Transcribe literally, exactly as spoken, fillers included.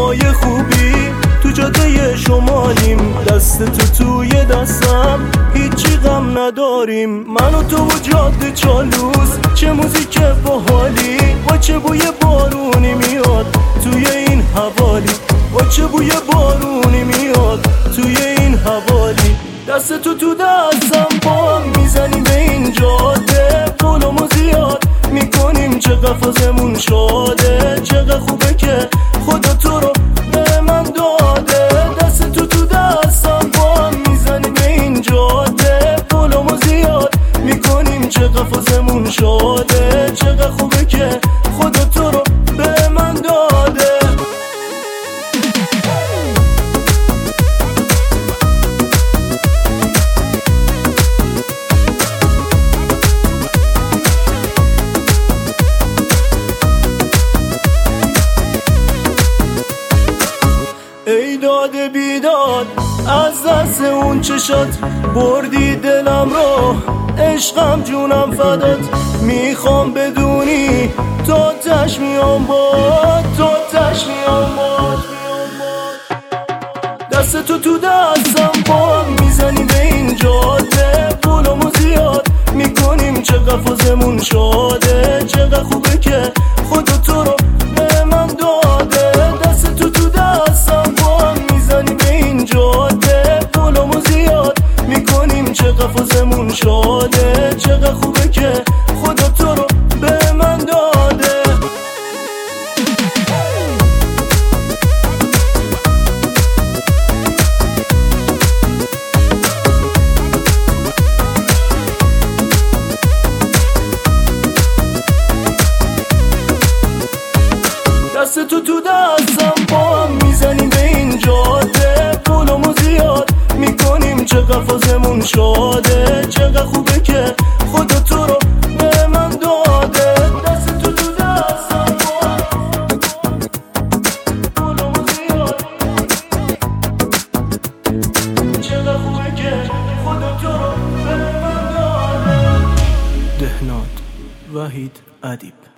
های خوبی تو جاده شمالیم، دست تو توی دستم هیچی غم نداریم. من و تو و جاده چالوس چه موزیک باحالی، با چه بوی بارونی میاد توی این حوالی، با چه بوی بارونی میاد توی این حوالی. دست تو تو دستم با هم میزنیم به این جاده، قولمو زیاد میکنیم چقدر فازمون شاده، چقدر خوبه که خدا تو رو به من داده. دست تو تو دستم با هم میزنیم به این جاده، قولمو زیاد میکنیم چقدر فازمون شاده، چقدر خوبه که خدا تو رو به من داده. ای داده بیداد از دست اون چشات، بردی دلم رو عشقم جونم فدات. میخوام بدونی تا تش میام باد، تا تش میام باد. دست تو تو دستم با هم میزنیم به این جاده، پولمو زیاد میکنیم چقدر فازمون شاده، چقدر خوبه که خدا تو رو به من داده. دست تو تو دستم با هم میزنیم به این جاده، پولمو زیاد میکنیم چقدر فازمون شاده، چقدر خوبه که خدا تو رو به من داده. دست تو تو دستم با هم میزنیم به این جاده، پولمو زیاد میکنیم چقدر فازمون شاده، چقدر خوبه که خدا تو رو به من داده. دست تو تو دستم با هم پولمو زیاد، چقدر خوبه که خدا تو رو به من داده. دهنات وحید ادیب.